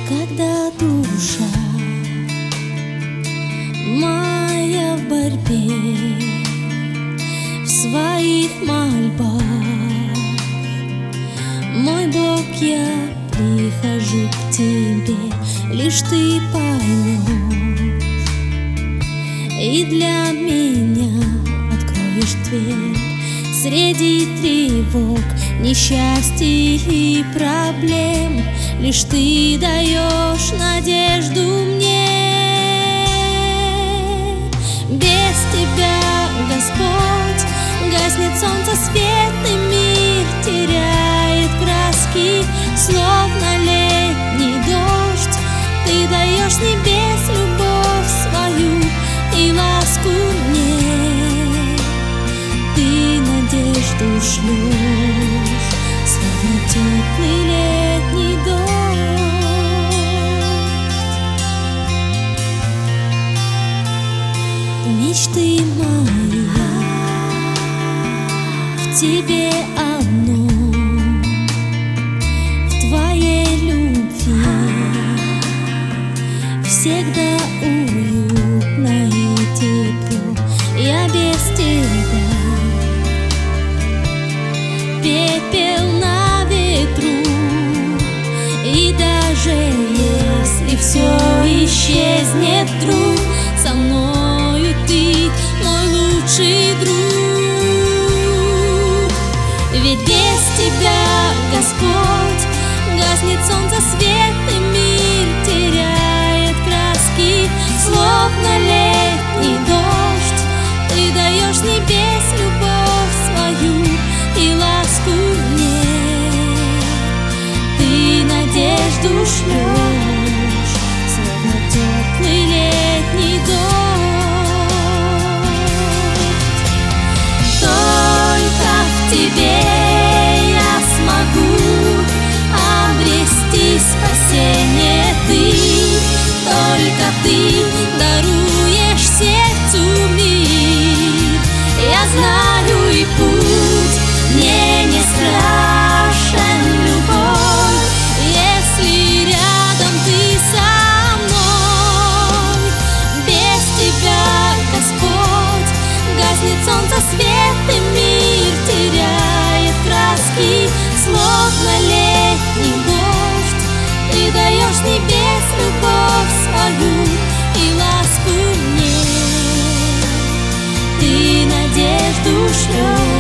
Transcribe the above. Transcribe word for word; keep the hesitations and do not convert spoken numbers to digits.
Когда душа моя в борьбе, в своих мольбах, мой Бог, я прихожу к Тебе, лишь Ты поймешь и для меня откроешь дверь. Среди тревог, несчастий и проблем лишь Ты даешь надежду мне. Без Тебя, Господь, гаснет солнце свет, и мир теряет краски, словно летний дождь. Ты даешь с небес любовь свою и ласку мне. Ты надежду шлешь, словно теплый летний дождь. Мечты мои в Тебе одном, в Твоей любви всегда уютно и тепло. Я без Тебя пепел на ветру, и даже если все исчезнет вдруг, со мною Ты мой лучший друг. Ведь без Тебя, Господь, гаснет солнце свет, и мир теряет краски, словно летний дождь. Ты даешь с небес любовь свою и ласку мне. Ты надежду шлешь, словно теплый летний дождь. Только в Тебе я смогу обрести спасение. Ты, только Ты даруешь сердцу мир. Я знаю, и путь мне не страшен, любовь, если рядом Ты со мной. Без Тебя, Господь, гаснет солнце свет, и мир теряет краски, словно летний дождь. Ты даешь с небес любовь свою и ласку мне. Ты надежду шлешь.